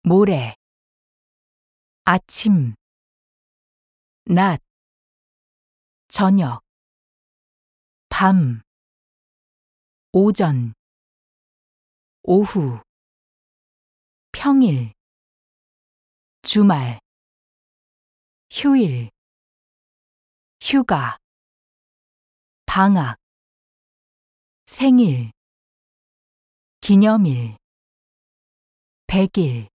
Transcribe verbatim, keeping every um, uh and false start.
모레, 아침, 낮, 저녁, 밤, 오전, 오후, 평일, 주말, 휴일, 휴가, 방학, 생일, 기념일, 백일